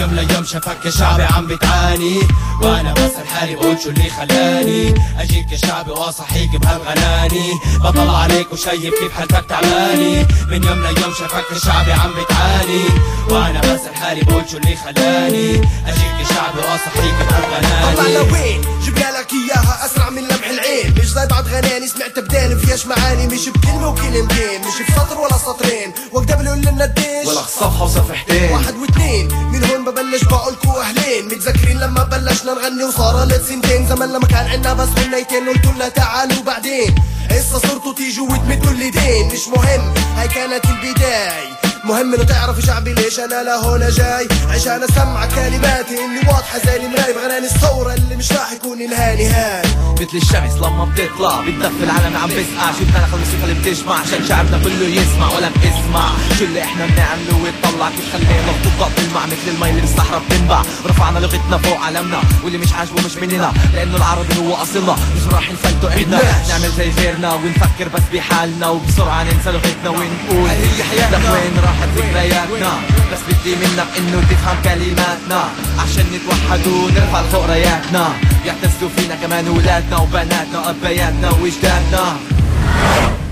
يوم ليوم شافك يا شعبي عم بتعاني، وانا بسأل حالي بقول شو اللي خلاني اجيك يا شعبي واصحيك بهالغناني. بطلع عليك وشايف كيف حالتك تعباني، من يوم ليوم شافك يا شعبي عم بتعاني، وانا بسأل حالي بقول شو اللي خلاني اجيك يا شعبي واصحيك بهالغناني. طلع لوين جبالك اياها اسرع من لمح العين، مش زي بعض غناني سمعت بدال فيهاش معاني، مش بكلمه وكلمتين، مش بسطر ولا سطرين، وقت بقول لنا قديش ولا صفحة وصفحتين، واحد واثنين. من هون ببلش بقولكوا اهلين، متذكرين لما بلشنا نغني وصار لت سنتين، زمان لما كان عنا بس غنيتين قلتوا لنا تعالوا بعدين، هسه صرتوا تيجوا وتمدوا اليدين. مش مهم هاي كانت البداية، مهم انه تعرف شعبي ليش انا لهون جاي، عشان اسمع كلماتي اللي واضحه زي المراي، بغناني الثوره اللي مش راح يكون لها نهايه. مثل الشمس لما بتطلع بتدفي العالم عم بسقع، شفنا ناخد الموسيقى اللي بتجمع عشان شعبنا كله يسمع ولا باسمع. شو اللي احنا بنعمله ويطلع كيف خلينا خطوط تلمع مثل المي اللي بالصحراء بتنبع، ورفعنا لغتنا فوق عالمنا، واللي مش عاجبه مش مننا، لانه العربي هو اصلنا، مش راح نفلتوا احنا نعمل زي غيرنا ونفكر بس بحالنا، وبسرعه ننسى لغتنا ونقول هي حياتنا. لك وين راحت ذكرياتنا؟ بس بدي منك انه تفهم كلماتنا عشان نتوحد ونرفع لفوق راياتنا، يعتزوا فينا كمان ولادنا وبناتنا وابياتنا وجدادنا.